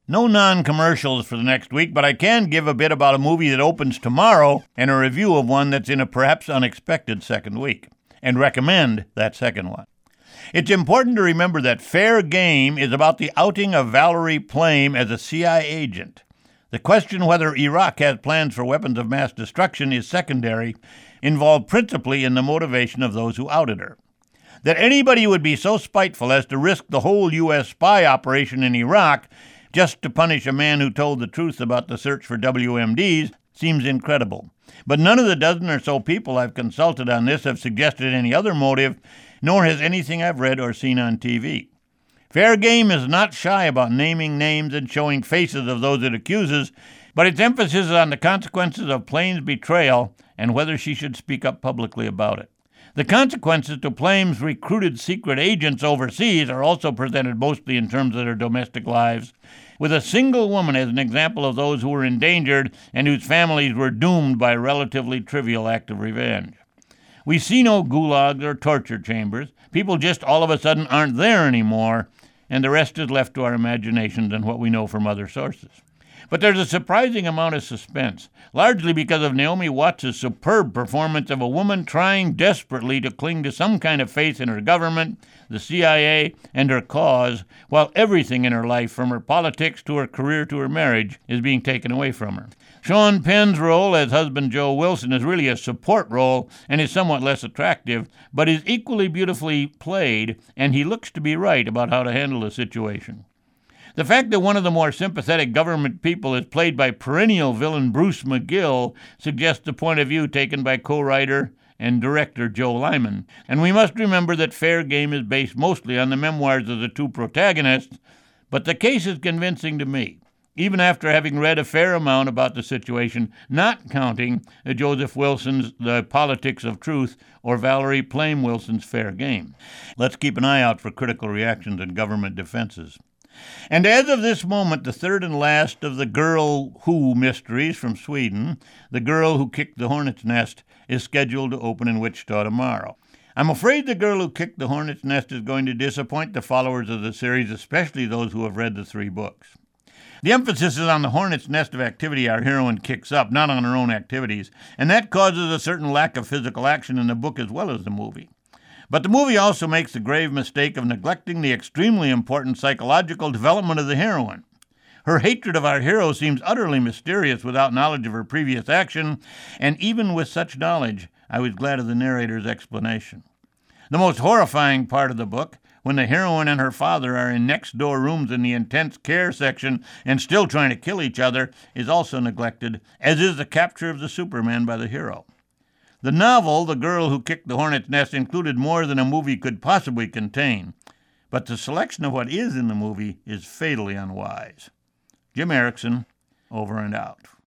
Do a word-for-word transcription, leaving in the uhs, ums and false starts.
No non-commercials for the next week, but I can give a bit about a movie that opens tomorrow and a review of one that's in a perhaps unexpected second week, and recommend that second one. It's important to remember that Fair Game is about the outing of Valerie Plame as a C I A agent. The question whether Iraq has plans for weapons of mass destruction is secondary, involved principally in the motivation of those who outed her. That anybody would be so spiteful as to risk the whole U S spy operation in Iraq just to punish a man who told the truth about the search for W M Ds seems incredible. But none of the dozen or so people I've consulted on this have suggested any other motive, nor has anything I've read or seen on T V. Fair Game is not shy about naming names and showing faces of those it accuses, but its emphasis is on the consequences of Plame's betrayal and whether she should speak up publicly about it. The consequences to Plame's recruited secret agents overseas are also presented mostly in terms of their domestic lives, with a single woman as an example of those who were endangered and whose families were doomed by a relatively trivial act of revenge. We see no gulags or torture chambers. People just all of a sudden aren't there anymore, and the rest is left to our imaginations and what we know from other sources. But there's a surprising amount of suspense, largely because of Naomi Watts' superb performance of a woman trying desperately to cling to some kind of faith in her government, the C I A, and her cause, while everything in her life, from her politics to her career to her marriage, is being taken away from her. Sean Penn's role as husband Joe Wilson is really a support role and is somewhat less attractive, but is equally beautifully played, and he looks to be right about how to handle the situation. The fact that one of the more sympathetic government people is played by perennial villain Bruce McGill suggests the point of view taken by co-writer and director Joe Lyman. And we must remember that Fair Game is based mostly on the memoirs of the two protagonists, but the case is convincing to me, even after having read a fair amount about the situation, not counting Joseph Wilson's The Politics of Truth or Valerie Plame Wilson's Fair Game. Let's keep an eye out for critical reactions and government defenses. And as of this moment, the third and last of the Girl Who mysteries from Sweden, The Girl Who Kicked the Hornet's Nest, is scheduled to open in Wichita tomorrow. I'm afraid The Girl Who Kicked the Hornet's Nest is going to disappoint the followers of the series, especially those who have read the three books. The emphasis is on the hornet's nest of activity our heroine kicks up, not on her own activities, and that causes a certain lack of physical action in the book as well as the movie. But the movie also makes the grave mistake of neglecting the extremely important psychological development of the heroine. Her hatred of our hero seems utterly mysterious without knowledge of her previous action, and even with such knowledge, I was glad of the narrator's explanation. The most horrifying part of the book, when the heroine and her father are in next-door rooms in the intense care section and still trying to kill each other, is also neglected, as is the capture of the Superman by the hero. The novel, The Girl Who Kicked the Hornet's Nest, included more than a movie could possibly contain, but the selection of what is in the movie is fatally unwise. Jim Erickson, over and out.